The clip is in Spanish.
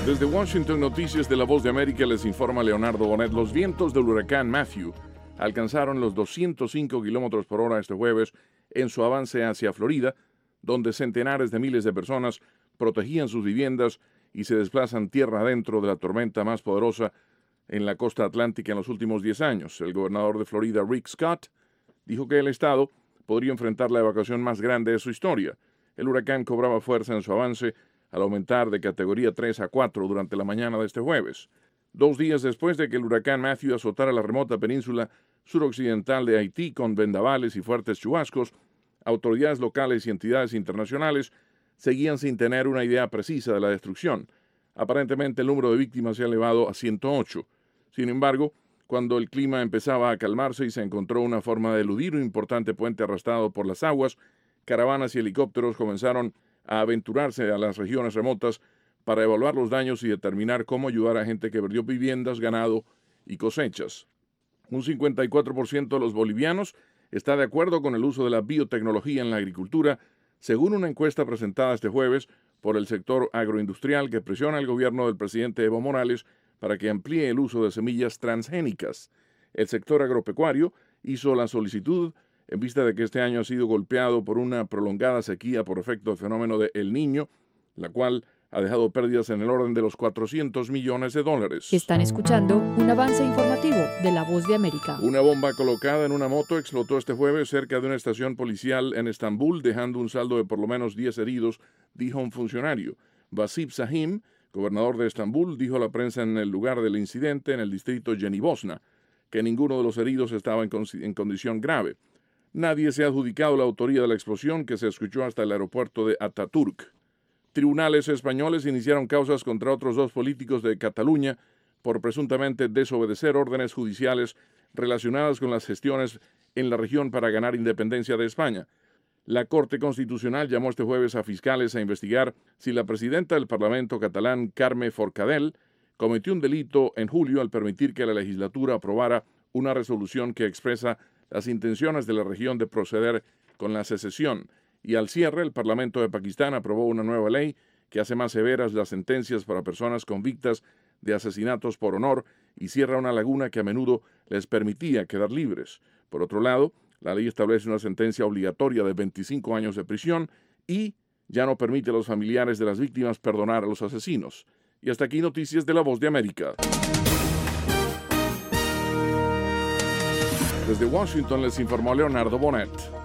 Desde Washington, Noticias de la Voz de América, les informa Leonardo Bonet. Los vientos del huracán Matthew alcanzaron los 205 kilómetros por hora este jueves en su avance hacia Florida, donde centenares de miles de personas protegían sus viviendas y se desplazan tierra adentro de la tormenta más poderosa en la costa atlántica en los últimos 10 años. El gobernador de Florida, Rick Scott, dijo que el estado podría enfrentar la evacuación más grande de su historia. El huracán cobraba fuerza en su avance al aumentar de categoría 3 a 4 durante la mañana de este jueves. 2 días después de que el huracán Matthew azotara la remota península suroccidental de Haití con vendavales y fuertes chubascos, autoridades locales y entidades internacionales seguían sin tener una idea precisa de la destrucción. Aparentemente el número de víctimas se ha elevado a 108. Sin embargo, cuando el clima empezaba a calmarse y se encontró una forma de eludir un importante puente arrastrado por las aguas, caravanas y helicópteros comenzaron a aventurarse a las regiones remotas para evaluar los daños y determinar cómo ayudar a gente que perdió viviendas, ganado y cosechas. Un 54% de los bolivianos está de acuerdo con el uso de la biotecnología en la agricultura, según una encuesta presentada este jueves por el sector agroindustrial que presiona al gobierno del presidente Evo Morales para que amplíe el uso de semillas transgénicas. El sector agropecuario hizo la solicitud en vista de que este año ha sido golpeado por una prolongada sequía por efecto del fenómeno de El Niño, la cual ha dejado pérdidas en el orden de los $400 millones. Están escuchando un avance informativo de La Voz de América. Una bomba colocada en una moto explotó este jueves cerca de una estación policial en Estambul, dejando un saldo de por lo menos 10 heridos, dijo un funcionario. Vasip Sahim, gobernador de Estambul, dijo a la prensa en el lugar del incidente, en el distrito Yenibosna, que ninguno de los heridos estaba en condición grave. Nadie se ha adjudicado la autoría de la explosión que se escuchó hasta el aeropuerto de Ataturk. Tribunales españoles iniciaron causas contra otros 2 políticos de Cataluña por presuntamente desobedecer órdenes judiciales relacionadas con las gestiones en la región para ganar independencia de España. La Corte Constitucional llamó este jueves a fiscales a investigar si la presidenta del Parlamento catalán, Carme Forcadell, cometió un delito en julio al permitir que la legislatura aprobara una resolución que expresa las intenciones de la región de proceder con la secesión. Y al cierre, el Parlamento de Pakistán aprobó una nueva ley que hace más severas las sentencias para personas convictas de asesinatos por honor y cierra una laguna que a menudo les permitía quedar libres. Por otro lado, la ley establece una sentencia obligatoria de 25 años de prisión y ya no permite a los familiares de las víctimas perdonar a los asesinos. Y hasta aquí Noticias de la Voz de América. Desde Washington les informó Leonardo Bonet.